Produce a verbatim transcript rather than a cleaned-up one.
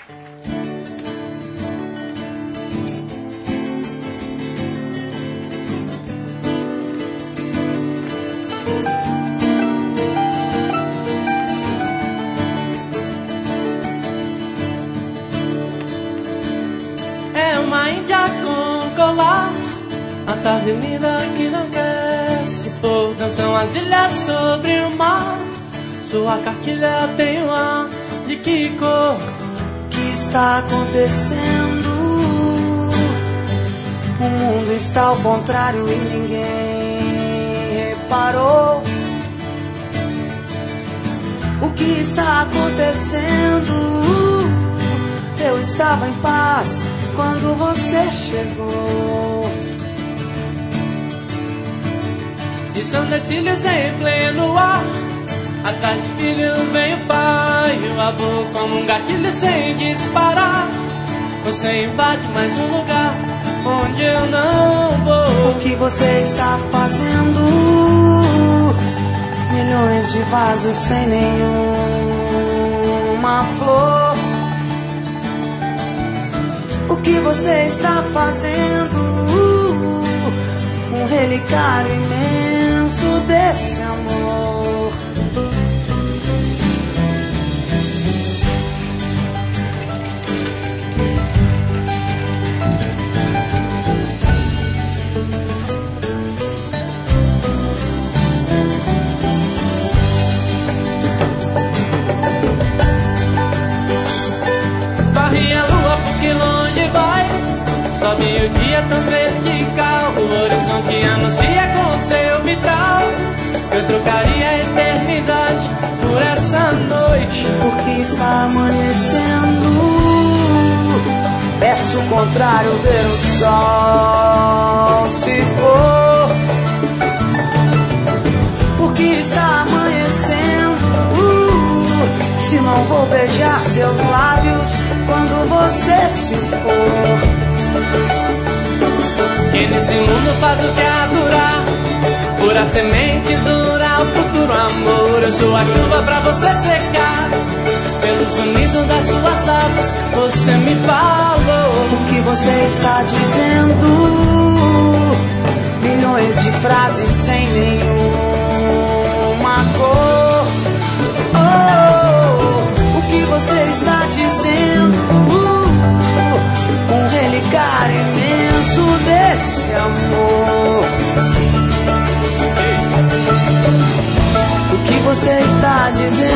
É uma índia com colar, a tarde linda que não quer se pôr. Dançam as ilhas sobre o mar, sua cartilha tem um ar de que cor? O que está acontecendo? O mundo está ao contrário e ninguém reparou. O que está acontecendo? Eu estava em paz quando você chegou. E são decílios em pleno ar, atrás de filho vem o pai e o avô, como um gatilho sem disparar. Você invade mais um lugar onde eu não vou. O que você está fazendo? Milhões de vasos sem nenhuma flor. O que você está fazendo? Um relicário imenso desse amor. Varre a lua porque longe vai, sobe o dia tão vertical, o horizonte anuncia com seu vitral. Eu trocaria a eternidade por essa noite. Porque está amanhecendo, peço o contrário, ver o sol se pôr. Porque está amanhecendo, se não vou beijar seus lábios quando você se for. Que nesse mundo faz o que há durar, pura semente dura o futuro amor. Eu sou a chuva pra você secar, pelo sonido das suas asas você me falou. O que você está dizendo? Milhões de frases sem nenhuma cor. Oh, o que você está dizendo? Um relicário imenso desse amor. O que você está dizendo?